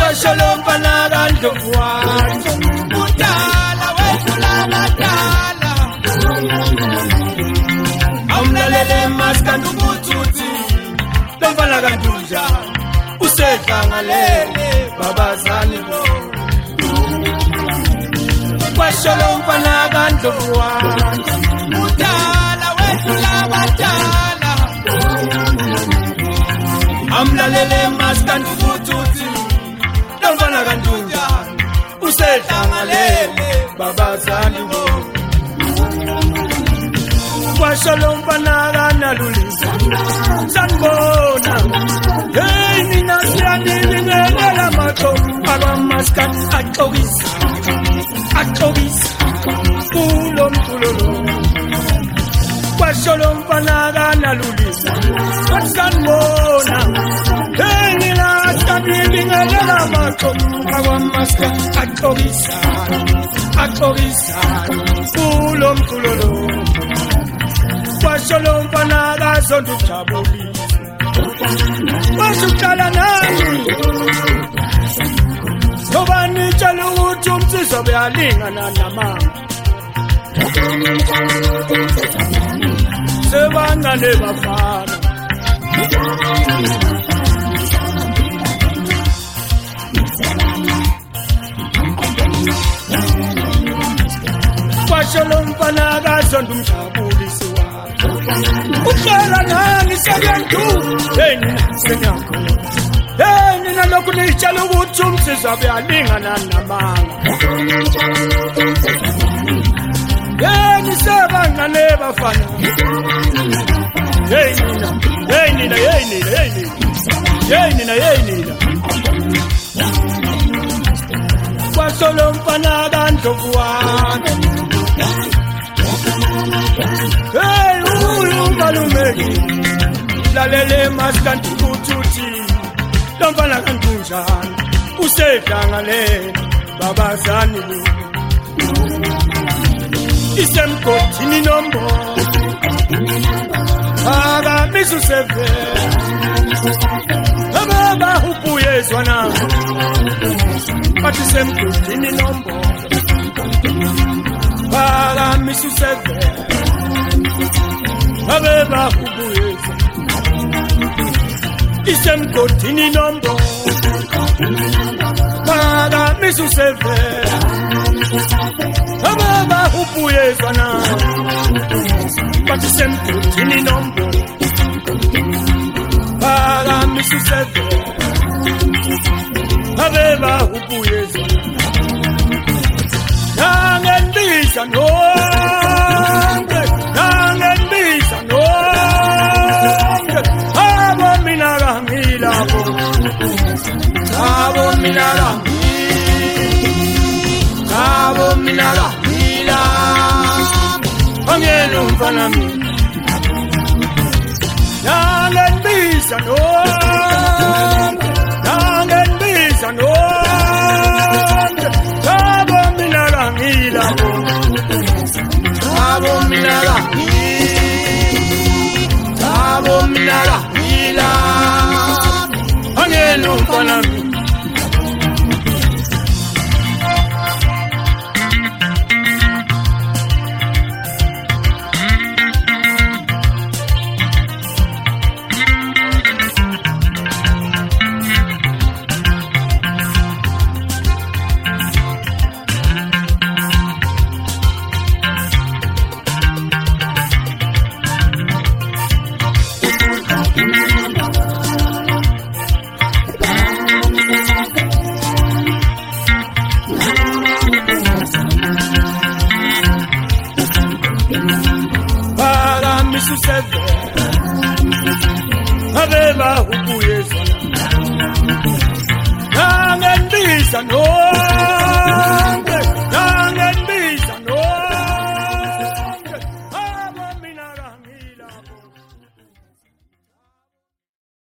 Kwasholomba nakandlovwane kudala wedlula badala awumlalele maskandi ubuthuthi lomfana kantunja usedlangalele babazali bo Kwasholomba nakandlovwane kudala wedlula badala awumlalele maskandi ubuthuthi lomfana kantunja usedlangalele babazali bo Kwasholomba nakanalulisa sanibona hey mina siyanibingelela maxomo akwamaskandi axokisa kulo mculo lo Kwasholomba nakanalulisa sanibona hey mina siyanibingelela maxomo akwamaskandi axokisa kulo mculo lo Kwasholomba nakazonda ujabulile Wasuqala nani Ngoba nitshela ukuthi umsizo uyalingana namanga Sebangane bafana Kwasholomba nakazonda ujabulile Uhlala nani sebentu senyakho nina lokhu nitshela ukuthi umsiza uyalingana namanga nisebangane bafana nina Kwasholomba nakandlovwane Malumeki lalele maskandi uthuthi lomfana kantunjana usedlangalele babazali bo isemgodini nombolo akamisa usevela ababa ubuyezwa na bathi semgodini nombolo akamisa usevela abeba ubuyeza isemgodini nombolo akamisa usevela abeba ubuyezwa na bathi semgodini nombolo akamisa usevela abeba ubuyezwa nangendiza Abo minara mila Angelo mfana mina Nangendiza no Abo minara mila Angelo mfana mina Abeba ubuyezwa nangendiza no